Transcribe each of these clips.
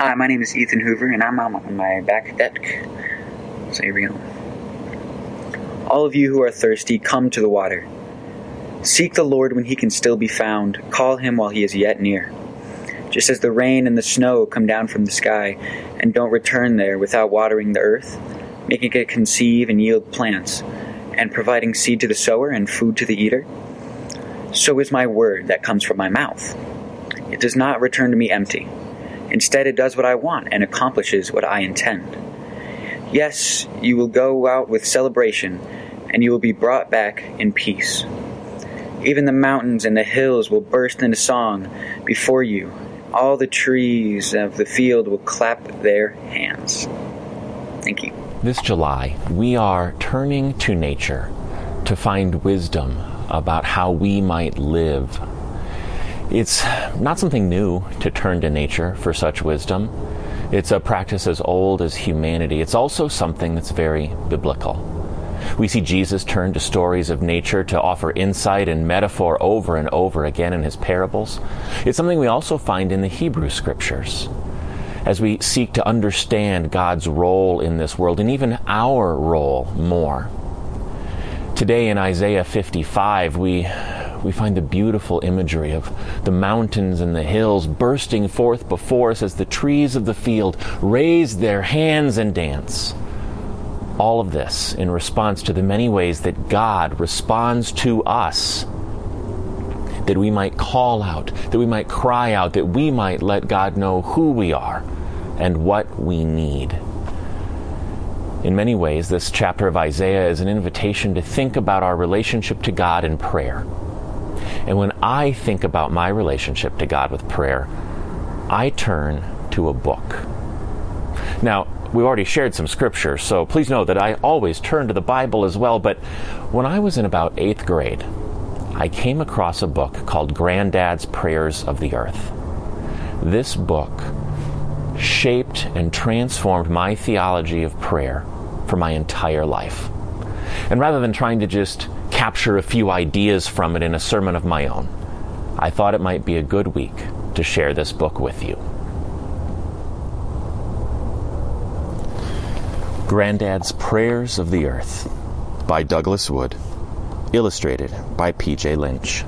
Hi, my name is Ethan Hoover, and I'm on my back deck. So here we go. All of you who are thirsty, come to the water. Seek the Lord when he can still be found. Call him while he is yet near. Just as the rain and the snow come down from the sky and don't return there without watering the earth, making it conceive and yield plants, and providing seed to the sower and food to the eater, so is my word that comes from my mouth. It does not return to me empty. Instead, it does what I want and accomplishes what I intend. Yes, you will go out with celebration, and you will be brought back in peace. Even the mountains and the hills will burst into song before you. All the trees of the field will clap their hands. Thank you. This July, we are turning to nature to find wisdom about how we might live. It's not something new to turn to nature for such wisdom. It's a practice as old as humanity. It's also something that's very biblical. We see Jesus turn to stories of nature to offer insight and metaphor over and over again in his parables. It's something we also find in the Hebrew Scriptures as we seek to understand God's role in this world and even our role more. Today in Isaiah 55, we find the beautiful imagery of the mountains and the hills bursting forth before us as the trees of the field raise their hands and dance. All of this in response to the many ways that God responds to us, that we might call out, that we might cry out, that we might let God know who we are and what we need. In many ways, this chapter of Isaiah is an invitation to think about our relationship to God in prayer. And when I think about my relationship to God with prayer, I turn to a book. Now, we've already shared some scripture, so please know that I always turn to the Bible as well. But when I was in about 8th grade, I came across a book called Granddad's Prayers of the Earth. This book shaped and transformed my theology of prayer for my entire life. And rather than trying to just capture a few ideas from it in a sermon of my own, I thought it might be a good week to share this book with you. Granddad's Prayers of the Earth by Douglas Wood, illustrated by P.J. Lynch.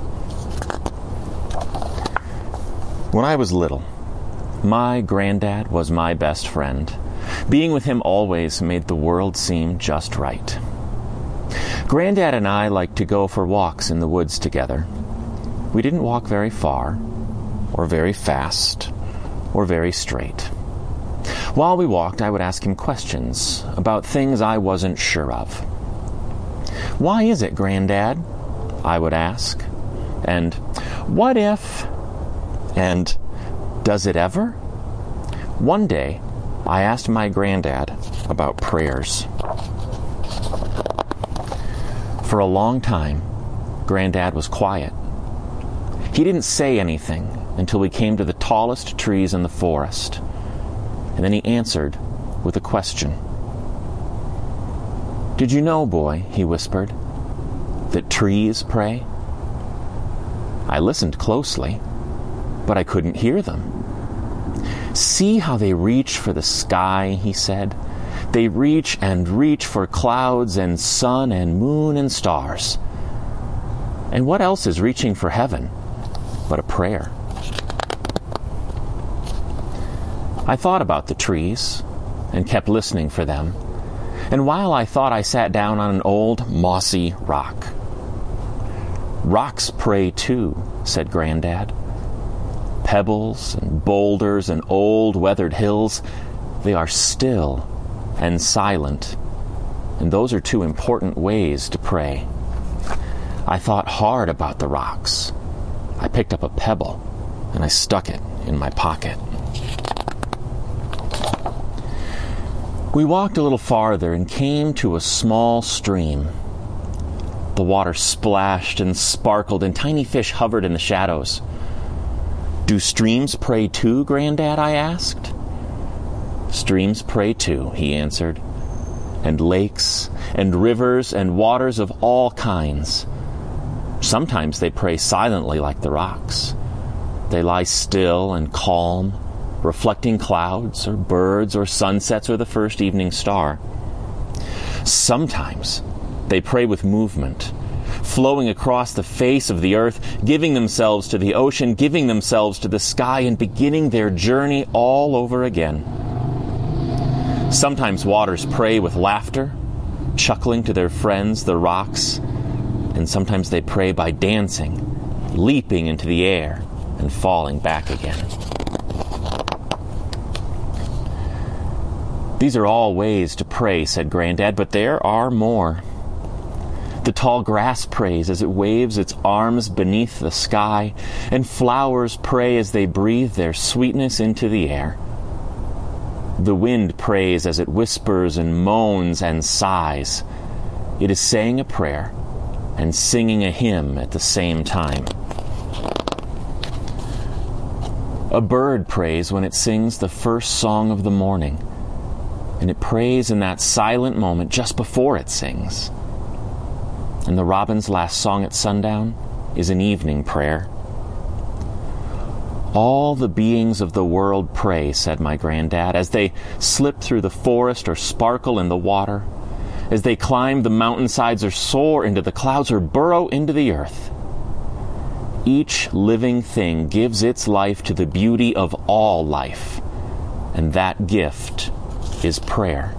When I was little, my granddad was my best friend. Being with him always made the world seem just right. Granddad and I liked to go for walks in the woods together. We didn't walk very far, or very fast, or very straight. While we walked, I would ask him questions about things I wasn't sure of. "Why is it, Granddad?" I would ask. And "What if?" And "Does it ever?" One day, I asked my granddad about prayers. For a long time, Granddad was quiet. He didn't say anything until we came to the tallest trees in the forest. And then he answered with a question. "Did you know, boy," he whispered, "that trees pray?" I listened closely, but I couldn't hear them. "See how they reach for the sky," he said. "They reach and reach for clouds and sun and moon and stars. And what else is reaching for heaven but a prayer?" I thought about the trees and kept listening for them. And while I thought, I sat down on an old mossy rock. "Rocks pray too," said Granddad. "Pebbles and boulders and old weathered hills, they are still and silent. And those are two important ways to pray." I thought hard about the rocks. I picked up a pebble and I stuck it in my pocket. We walked a little farther and came to a small stream. The water splashed and sparkled, and tiny fish hovered in the shadows. "Do streams pray too, Granddad?" I asked. "Streams pray too," he answered, "and lakes and rivers and waters of all kinds. Sometimes they pray silently like the rocks. They lie still and calm reflecting clouds or birds or sunsets or the first evening star. Sometimes they pray with movement, flowing across the face of the earth, giving themselves to the ocean, giving themselves to the sky, and beginning their journey all over again. Sometimes waters pray with laughter, chuckling to their friends, the rocks, and sometimes they pray by dancing, leaping into the air, and falling back again. These are all ways to pray, said Granddad, but there are more. The tall grass prays as it waves its arms beneath the sky, and flowers pray as they breathe their sweetness into the air. The wind prays as it whispers and moans and sighs. It is saying a prayer and singing a hymn at the same time. A bird prays when it sings the first song of the morning, and it prays in that silent moment just before it sings. And the robin's last song at sundown is an evening prayer. All the beings of the world pray, said my granddad, as they slip through the forest or sparkle in the water, as they climb the mountainsides or soar into the clouds or burrow into the earth. Each living thing gives its life to the beauty of all life, and that gift is prayer.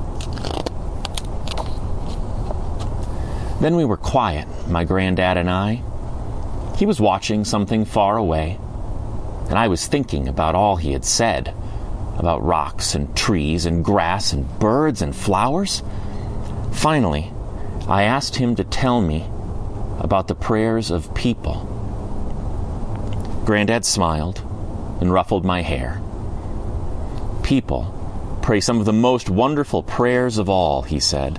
Then we were quiet, my granddad and I. He was watching something far away, and I was thinking about all he had said, about rocks and trees and grass and birds and flowers. Finally, I asked him to tell me about the prayers of people. Granddad smiled and ruffled my hair. People pray some of the most wonderful prayers of all, he said.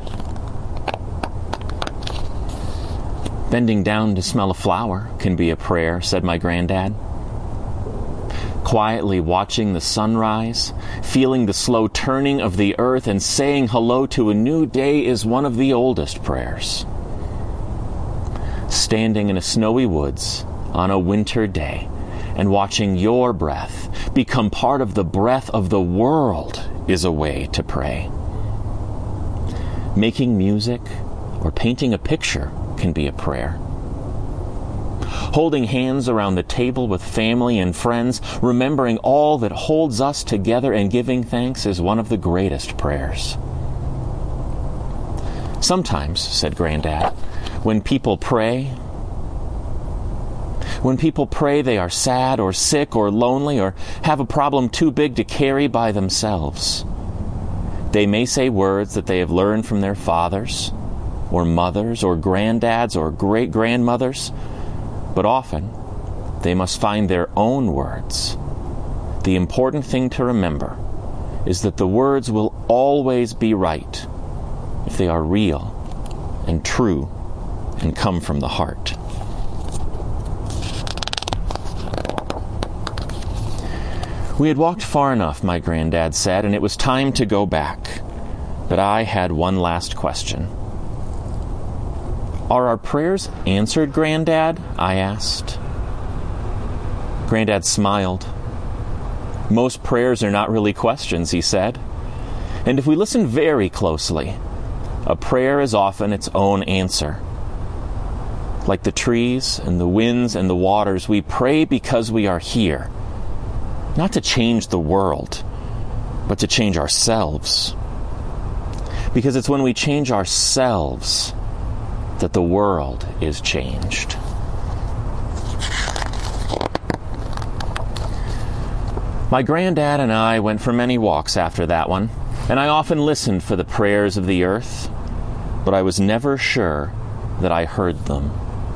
Bending down to smell a flower can be a prayer, said my granddad. Quietly watching the sunrise, feeling the slow turning of the earth, and saying hello to a new day is one of the oldest prayers. Standing in a snowy woods on a winter day and watching your breath become part of the breath of the world is a way to pray. Making music or painting a picture can be a prayer. Holding hands around the table with family and friends, remembering all that holds us together and giving thanks is one of the greatest prayers. Sometimes, said Granddad, when people pray, they are sad or sick or lonely or have a problem too big to carry by themselves. They may say words that they have learned from their fathers or mothers or granddads or great-grandmothers, but often they must find their own words. The important thing to remember is that the words will always be right if they are real and true and come from the heart. We had walked far enough, my granddad said, and it was time to go back. But I had one last question. Are our prayers answered, Granddad? I asked. Granddad smiled. Most prayers are not really questions, he said. And if we listen very closely, a prayer is often its own answer. Like the trees and the winds and the waters, we pray because we are here. Not to change the world, but to change ourselves. Because it's when we change ourselves that the world is changed. My granddad and I went for many walks after that one, and I often listened for the prayers of the earth, but I was never sure that I heard them.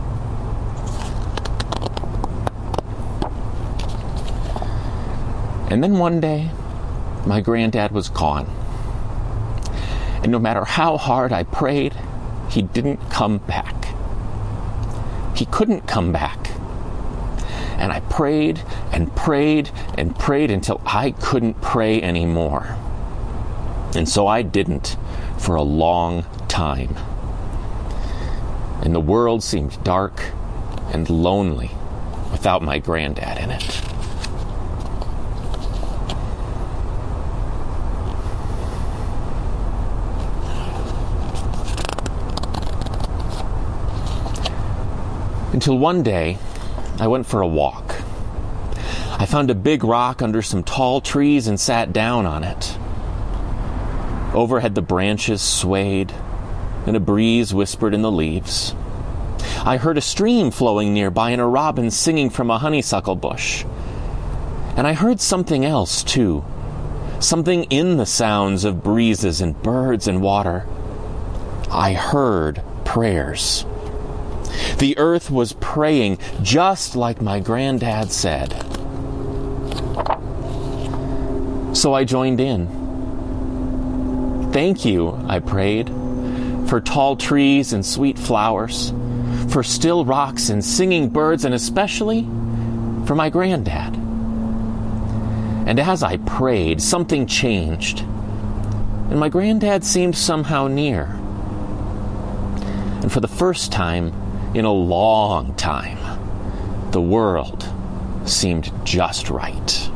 And then one day, my granddad was gone. And no matter how hard I prayed, he didn't come back. He couldn't come back. And I prayed and prayed and prayed until I couldn't pray anymore. And so I didn't for a long time. And the world seemed dark and lonely without my granddad in it. Until one day, I went for a walk. I found a big rock under some tall trees and sat down on it. Overhead the branches swayed, and a breeze whispered in the leaves. I heard a stream flowing nearby and a robin singing from a honeysuckle bush. And I heard something else, too. Something in the sounds of breezes and birds and water. I heard prayers. The earth was praying just like my granddad said. So I joined in. Thank you, I prayed, for tall trees and sweet flowers, for still rocks and singing birds, and especially for my granddad. And as I prayed, something changed, and my granddad seemed somehow near. And for the first time in a long time, the world seemed just right.